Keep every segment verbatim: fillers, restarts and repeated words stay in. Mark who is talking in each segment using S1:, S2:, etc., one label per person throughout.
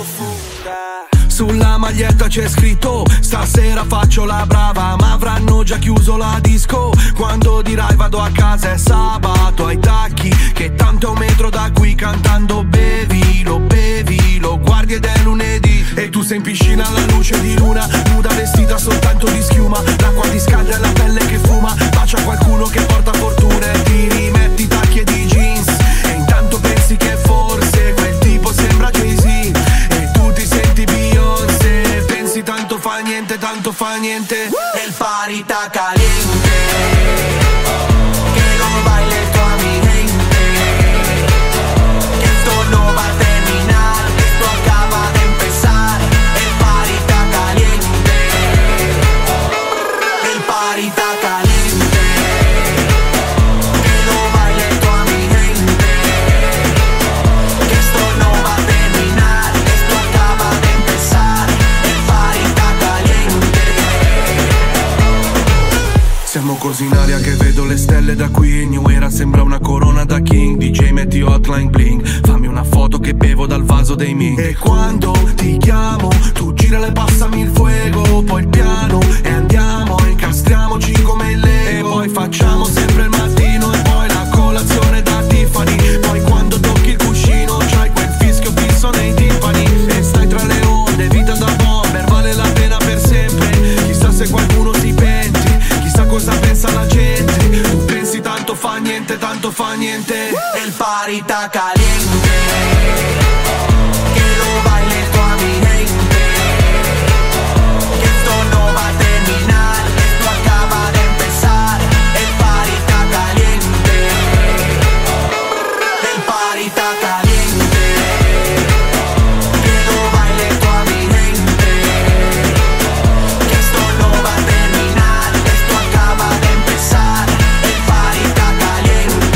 S1: profunda.
S2: Sulla maglietta c'è scritto stasera faccio la brava, ma avranno già chiuso la disco quando dirai vado a casa. È sabato ai tacchi, che tanto è un metro da qui, cantando bevi, lo bevi, lo guardi ed è lunedì. E tu sei in piscina alla luce di luna, nuda vestita soltanto di schiuma. L'acqua ti scalda e la pelle che fuma, bacia qualcuno che porta fortuna e ti rimetti tacchi e di jeans. E intanto pensi che forse quel tipo sembra Jay-Z e tu ti senti Beyoncé. Pensi tanto fa niente, tanto fa niente.
S1: El party está caliente, que lo baile toda mi gente, que esto no va a terminar, esto acaba de empezar. El party está caliente, el party está caliente, que lo baile toda mi gente, que esto no va a terminar, esto acaba de empezar. El party está caliente.
S2: Siamo così in aria che vedo le stelle da qui. New Era sembra una corona da king. D J metti hotline bling, fammi una foto che bevo dal vaso dei Ming. E quando ti chiamo tu girala e passami il fuego, poi il piano e andiamo, incastriamoci come il Lego. E poi facciamo sempre il mattino e poi la colazione da Tiffany. Poi quando tocchi il cuscino c'hai quel fischio fisso nei timpani. E stai tra le onde, vita da bomber, vale la pena per sempre. Chissà se qualcuno si penti, chissà cosa pensa la gente. Tu pensi tanto fa niente, tanto fa niente.
S1: El party está caliente, que lo baile toda mi gente, que esto no va a terminar, esto acaba de empezar. El party está caliente, el party está caliente, que lo baile toda mi gente, que esto no va a terminar, esto acaba de empezar. El party está caliente.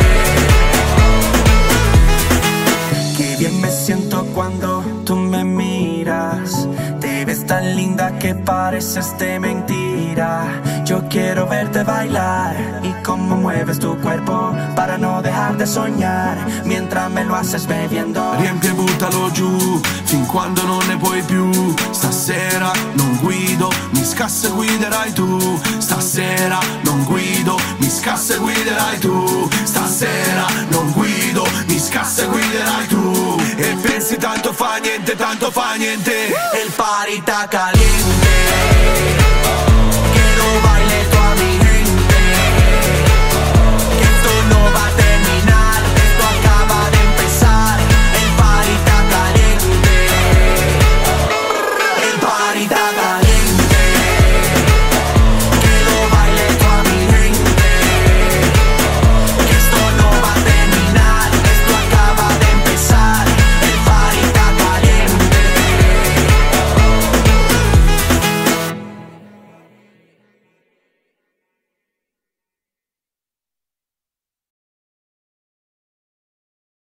S1: Qué bien me siento cuando tú me miras. Te ves tan linda que pareces de mentira. Yo quiero verte bailar y cómo mueves tu cuerpo para no dejar de soñar mientras me lo haces bebiendo.
S2: Riempie e buttalo giù fin quando non ne puoi più. Stasera non guido, mi scassa e guiderai tu. Stasera non guido, mi scassa e guiderai tu. Stasera non guido, mi scassa e guiderai tu. E pensi tanto fa niente, tanto fa niente.
S1: El party está caliente,